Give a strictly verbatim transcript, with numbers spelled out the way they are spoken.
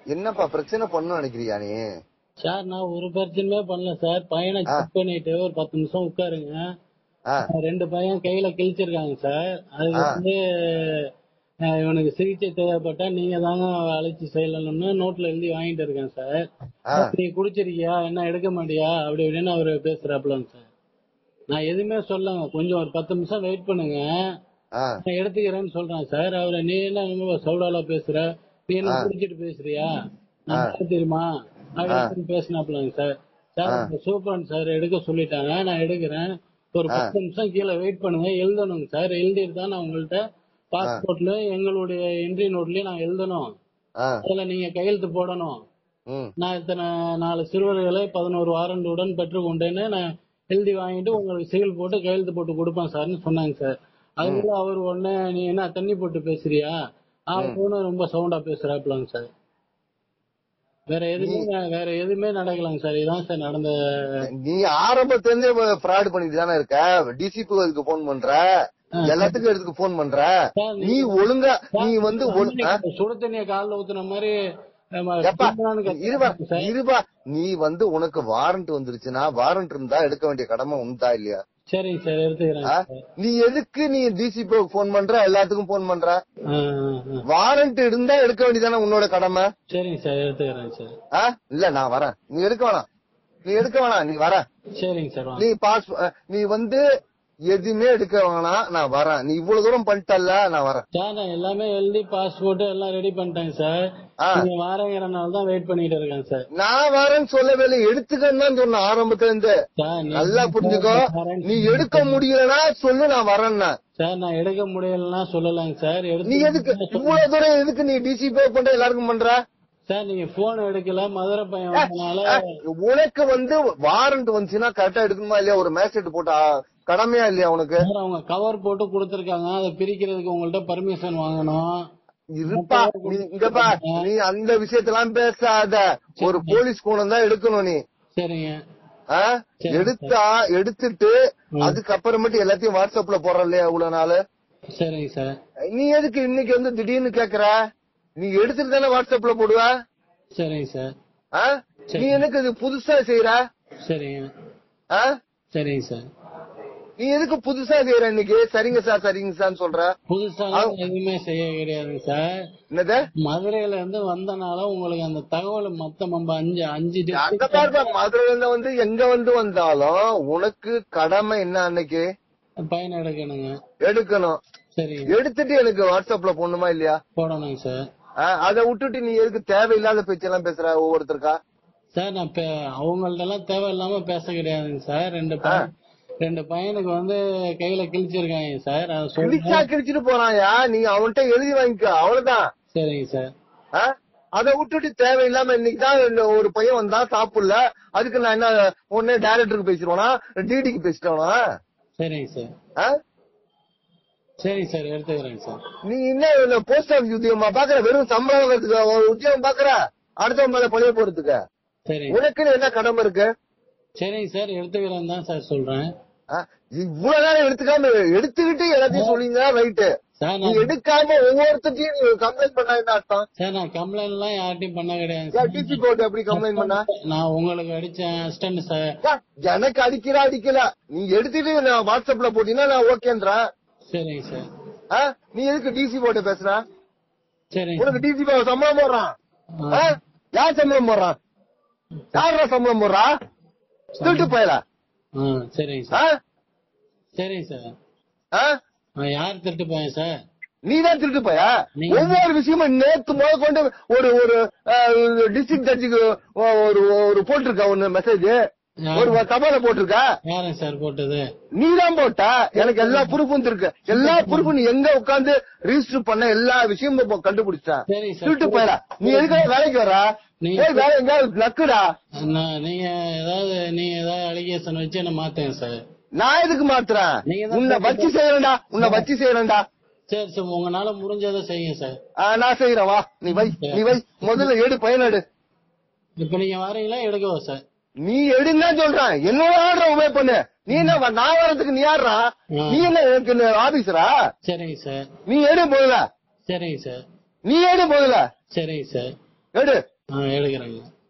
என்னப்பா பிரச்சனை பண்ணு நினைக்கிறியா நீ? சார் நான் ஒரு பிரச்சனையுமே பண்ணல சார். பையனை செக் பண்ணிட்டு ஒரு பத்து நிமிஷம் உட்காருங்க. ரெண்டு பையன் கையில கிழிச்சிருக்காங்க சார். அது வந்து இவனுக்கு சிகிச்சை தேவைப்பட்டா நீங்க தாங்க அழைச்சி செய்யலன்னு நோட்ல எழுதி வாங்கிட்டு இருக்கேன் சார். நீ குடிச்சிருக்கியா, என்ன எடுக்க மாட்டியா அப்படி இப்படின்னு அவரு பேசுறாப்லங்க சார். நான் எதுவுமே சொல்லங்க, கொஞ்சம் ஒரு பத்து நிமிஷம் வெயிட் பண்ணுங்க, நான் எடுத்துக்கிறேன்னு சொல்றேன் சார். அவரை நீ என்ன சவுடாலா பேசுற, நீ என்ன குடிச்சிட்டு பேசுறியா, நான் தெரியுமா அப்படின்னு பேசினாப்லங்க சார். சார் சூப்பர் சார், எடுக்க சொல்லிட்டாங்க, நான் எடுக்கிறேன், ஒரு பத்து நிமிஷம் கீழே வெயிட் பண்ணுங்க, எழுதணுங்க சார். எழுதிட்டு தான் நான் உங்கள்கிட்ட பாஸ்போர்ட்ல எங்களுடைய என்ட்ரி நோட்லயும் நான் எழுதணும், அதுல நீங்க கையெழுத்து போடணும். நான் இத்தனை நாலு சிறுவர்களை பதினோரு வாரண்டுடன் பெற்றுக்கொண்டேன்னு நான் எழுதி வாங்கிட்டு உங்களுக்கு சீல் போட்டு கையெழுத்து போட்டு கொடுப்பேன் சார்னு சொன்னாங்க சார். அதுக்குள்ள அவர் உடனே நீ என்ன தண்ணி போட்டு பேசுறியா அப்படின்னு ரொம்ப சவுண்டா பேசுறாப்லாங்க சார். வேற எதுவுமே வேற எதுவுமே நடக்கலாங்க சார். இதான் சார் நடந்த. நீ ஆரம்பத்துல இருந்தே ஃப்ராட் பண்ணிட்டு தானே இருக்க. டிசிபி அதுக்கு போன் பண்ற, எல்லாத்துக்கும் எடுத்துக்கு போன் பண்ற. நீ ஒழுங்கா நீ வந்து சுடு தண்ணிய காலில் ஊத்துன மாதிரி இருபா. நீ வந்து உனக்கு வாரண்ட் வந்துருச்சுன்னா வாரண்ட் இருந்தா எடுக்க வேண்டிய கடமை உண்டா இல்லையா? சரிங்க சார், எடுத்துக்கிறேன். நீ எதுக்கு நீ டிசிபி போன் பண்ற, எல்லாத்துக்கும் போன் பண்ற? வாரண்ட் இருந்தா எடுக்க வேண்டியதானே உன்னோட கடமை. சரிங்க சார், எடுத்துக்கிறேன் சார். இல்ல நான் வரேன், நீ எடுக்க வேணாம், நீ எடுக்க வேணாம், நீ வர. சரிங்க சார். நீ பாஸ் நீ வந்து எதுவுமே எடுக்க வேணாம், நான் வரேன். நீ இவ்வளவு தூரம் பண்ணிட்டல்ல, நான் வரேன் சார். நான் எல்லாமே எழுதி பாஸ்போர்ட் எல்லாம் ரெடி பண்ணிட்டேன் சார். நீங்க வாரங்கிறனால தான் வெயிட் பண்ணிட்டு இருக்கேன் சார். நான் வரேன்னு சொல்லவே இல்லை, எடுத்துக்கன்னு தான் சொன்ன ஆரம்பத்துல இருந்து. நல்லா புரிஞ்சுக்கோ, நீ எடுக்க முடியலன்னா சொல்லு, நான் வரேன்னா. சார் நான் எடுக்க முடியலன்னா சொல்லலாங்க சார். நீ எதுக்கு இவ்வளவு தூரம் எதுக்கு நீ டிசிபி பண்ற, எல்லாருக்கும் பண்ற சார்? நீங்க போன் எடுக்கல, மதுரை பையன் வந்தனால. உனக்கு வந்து வாரண்ட் வந்துச்சுன்னா கரெக்டா எடுக்கணுமா இல்லையா? ஒரு மேசேஜ் போட்டா கடமையா இல்லையா உனக்கு? அவங்க கவர் போட்டு கொடுத்திருக்காங்க, அதை பிரிக்கிறதுக்கு உங்கள்ட்ட பர்மிஷன் வாங்கணும். இருப்பா இங்கப்பா, நீ அந்த விஷயத்தெல்லாம் பேசாத. ஒரு போலீஸ் கோணம் தான் எடுக்கணும் நீ. சரிங்க. எடுத்தா எடுத்துட்டு அதுக்கப்புறமேட்டு எல்லாத்தையும் வாட்ஸ்அப்ல போடுற இல்லையா இவ்வளவு நாள்? சரிங்க சார். நீ எதுக்கு இன்னைக்கு வந்து திடீர்னு கேக்குற? நீ எடுத்துட்டு தானே வாட்ஸ்அப்ல போடுவ. சரிங்க சார். நீ எனக்கு இது புதுசா செய்யற? சரிங்க. சரிங்க சார். நீ எதுக்கு புதுசா செய்யற இன்னைக்கு? சரிங்க சார் சரிங்க சார் சொல்ற. புதுசா எதுவுமே செய்ய கிடையாது சார். என்னது? மதுரையில இருந்து வந்தனால உங்களுக்கு அந்த தகவல் மொத்தம் அஞ்சு அஞ்சு மதுரையில இருந்து வந்து எங்க வந்து வந்தாலும் உனக்கு கடமை என்ன? அன்னைக்கு பையன் எடுக்கணுங்க. எடுக்கணும். சரி, எடுத்துட்டு எனக்கு வாட்ஸ்அப்ல போடணுமா இல்லையா? போடணுங்க சார். அதை விட்டுட்டு நீ எதுக்கு தேவையில்லாத பேச்செல்லாம் பேசுற ஒவ்வொருத்தருக்கா? சார் நான் அவங்கள்ட்ட எல்லாம் தேவையில்லாம பேச கிடையாதுங்க சார். ரெண்டு ரெண்டு பையனுக்கு வந்து கையில கிழிச்சிருக்காங்க சார். கிழிச்சா கிழிச்சிட்டு போறாயா? நீங்க அவன்கிட்ட எழுதி வாங்கிக்க, அவ்வளவுதான். சரிங்க சார். அதை விட்டுட்டு தேவையில்லாம இன்னைக்குதான் ஒரு பையன் வந்தா சாப்பிடல, அதுக்கு நான் என்ன உடனே டைரக்டருக்கு பேசிடுவானா, டிடிக்கு பேசிட்டோனா? சரிங்க சார். சரிங்க சார், எடுத்துக்கிறேங்க சார். நீ என்ன போஸ்ட் ஆபீஸ் உத்தியோகமா பாக்குற? வெறும் சம்பளம் உத்தியோகம் பாக்குற, அடுத்தவங்க மேல பழைய போறதுக்கு. சரி, உனக்குன்னு என்ன கடமை இருக்கு? சரிங்க சார், எடுத்துக்கிறேன் தான் சார் சொல்றேன். இவ்வளவு நேரம் எடுத்துக்காம எடுத்துக்கிட்டு எல்லாத்தையும் சொல்லிங்க ரைட்டு. நீ எடுக்காம ஒவ்வொருத்தையும் கம்ப்ளைண்ட் பண்ணா என்ன அர்த்தம்? சார் நான் கம்ப்ளைண்ட் எல்லாம் யார்ட்டையும் பண்ண கிடையாது. டிசி கோர்ட் எப்படி கம்ப்ளைண்ட் பண்ணா? நான் உங்களுக்கு அடிச்சேன் அசிஸ்டன்ட் சார். எனக்கு அடிக்கல அடிக்கல, நீ எடுத்துட்டு நான் வாட்ஸ்அப்ல போட்டீங்கன்னா நான் ஓகேன்றேன். சரிங்க சார். நீ எதுக்கு டிசி போட்டு பேசுற? சரி, உனக்கு டிசி சம்பளம் போடுறான்? யார் சம்பளம் போடுறான்? யாரா சம்பளம் போடுறா? திருட்டு போயல. சரிங்க சார். சரிங்க சார். யார் திருட்டு போய சார்? நீதான் திருட்டு போய. ஒவ்வொரு விஷயமும் நேத்து முதல் கொண்டு ஒரு ஒரு டிஸ்ட்ரிக்ட் ஜட்ஜுக்கு ஒரு போட்டிருக்க ஒன்னு மெசேஜ், ஒரு தபால போட்டிருக்க. யாரும் சார் போட்டது? நீதான் போட்ட. எனக்கு எல்லா ப்ரூஃபும் இருக்கு. எல்லா ப்ரூஃபும் நீ எங்க உட்காந்து ரிஜிஸ்டர் பண்ண எல்லா விஷயமும் கண்டுபிடிச்ச. திருட்டு போயல. நீ எதுக்காக வேலைக்கு வர? வேலை எங்க நக்குடா? நீங்க ஏதாவது நீங்க ஏதாவது அலிகேஷன் வச்சு என்ன மாத்தேன் சார். நான் எதுக்கு மாத்துறேன்? உன்னை வச்சு செய்யறேன்டா, உன்னை வச்சு செய்யறேன்டா. சரி சார், உங்களால முடிஞ்சதை செய்யுங்க சார். நான் செய்யறேன், வா நீ வை, நீ வை. முதல்ல எடு, பையன் எடு. இப்ப நீங்க வரீங்களா எடுக்கவா சார்? நீ எடுன்னு சொல்றேன். என்னோட ஆர்டர் உபயோக பண்ணு. நீ என்ன நான் வரதுக்கு நீ யாரா? நீ என்ன எனக்கு ஆபீசரா? சரிங்க சார். நீ எடு முதல்ல. சரிங்க சார். நீ எடு முதல்ல. சரிங்க சார். எடு. எடுக்கிறேங்க.